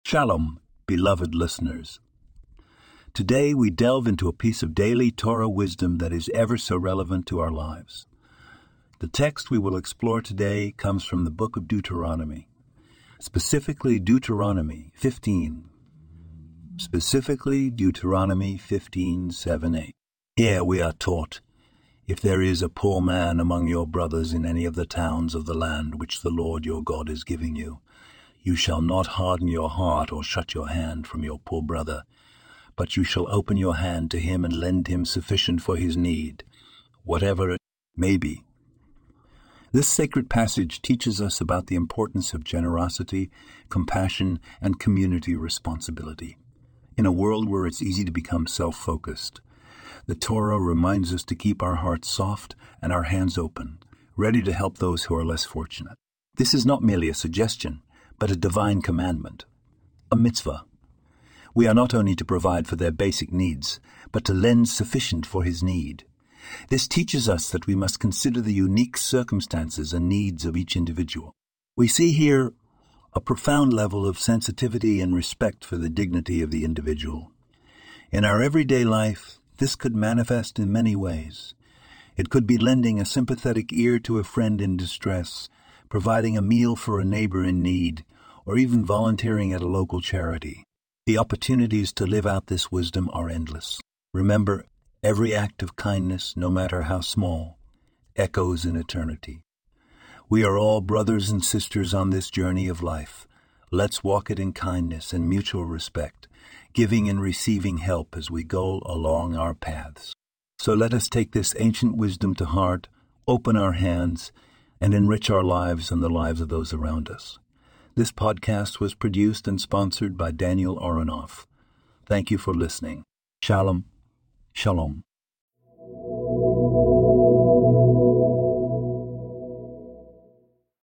Shalom, beloved listeners. Today we delve into a piece of daily Torah wisdom that is ever so relevant to our lives. The text we will explore today comes from the book of Deuteronomy, specifically Deuteronomy 15. Specifically Deuteronomy 15:7-8. Here we are taught, if there is a poor man among your brothers in any of the towns of the land which the Lord your God is giving you, you shall not harden your heart or shut your hand from your poor brother, but you shall open your hand to him and lend him sufficient for his need, whatever it may be. This sacred passage teaches us about the importance of generosity, compassion, and community responsibility. In a world where it's easy to become self-focused, the Torah reminds us to keep our hearts soft and our hands open, ready to help those who are less fortunate. This is not merely a suggestion, but a divine commandment, a mitzvah. We are not only to provide for their basic needs, but to lend sufficient for his need. This teaches us that we must consider the unique circumstances and needs of each individual. We see here a profound level of sensitivity and respect for the dignity of the individual. In our everyday life, this could manifest in many ways. It could be lending a sympathetic ear to a friend in distress, providing a meal for a neighbor in need, or even volunteering at a local charity. The opportunities to live out this wisdom are endless. Remember, every act of kindness, no matter how small, echoes in eternity. We are all brothers and sisters on this journey of life. Let's walk it in kindness and mutual respect, giving and receiving help as we go along our paths. So let us take this ancient wisdom to heart, open our hands, and enrich our lives and the lives of those around us. This podcast was produced and sponsored by Daniel Aronoff. Thank you for listening. Shalom. Shalom.